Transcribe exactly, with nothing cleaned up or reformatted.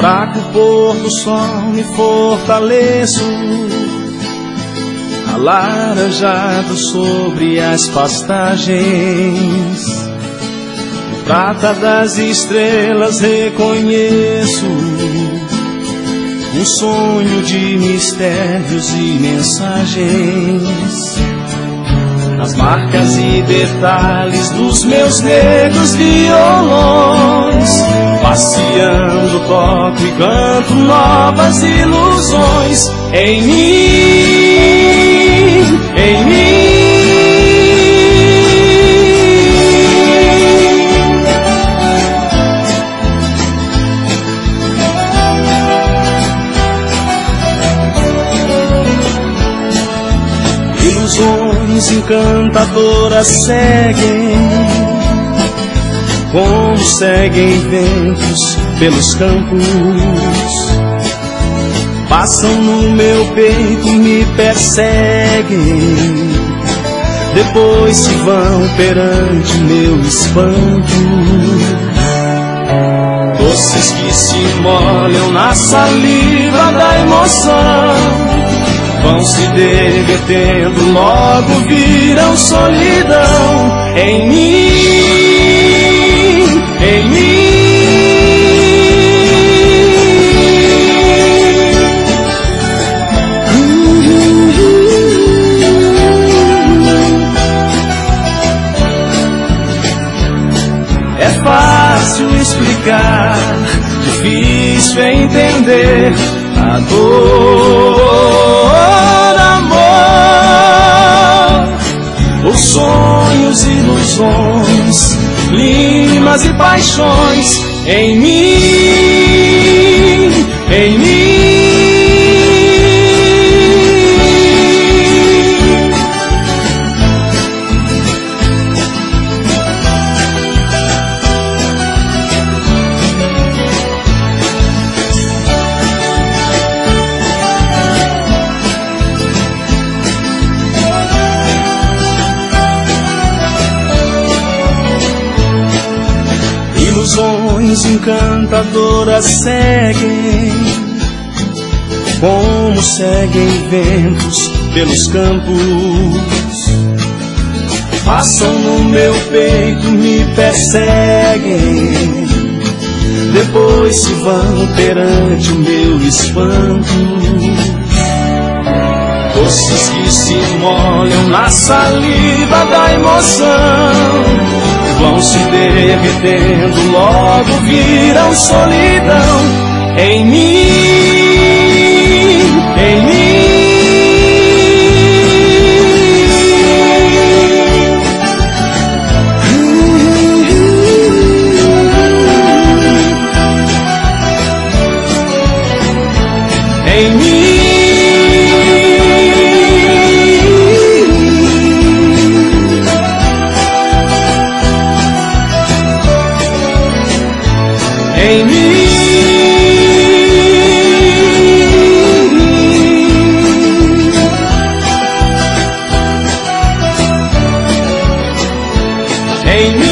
fraco pôr do sol me fortaleço, alaranjado sobre as pastagens. No prata das estrelas reconheço um sonho de mistérios e mensagens. Nas marcas e detalhes dos meus negros violões, passeando toco e canto novas ilusões em mim, em mim. Ilusões encantadoras seguem, como seguem ventos pelos campos. Passam no meu peito, me perseguem, depois se vão perante meu espanto. Doces que se molham na saliva da emoção, vão se derretendo, logo viram solidão em mim, em mim. É fácil explicar, difícil é entender a dor, amor. Os sonhos, ilusões, climas e paixões em mim, em mim. Ilusões encantadoras seguem, como seguem ventos pelos campos. Passam no meu peito, me perseguem, depois se vão perante o meu espanto. Doces que se molham na saliva da emoção, vão se derretendo, logo viram solidão em mim, em mim. Em mim. Em mim, em mim.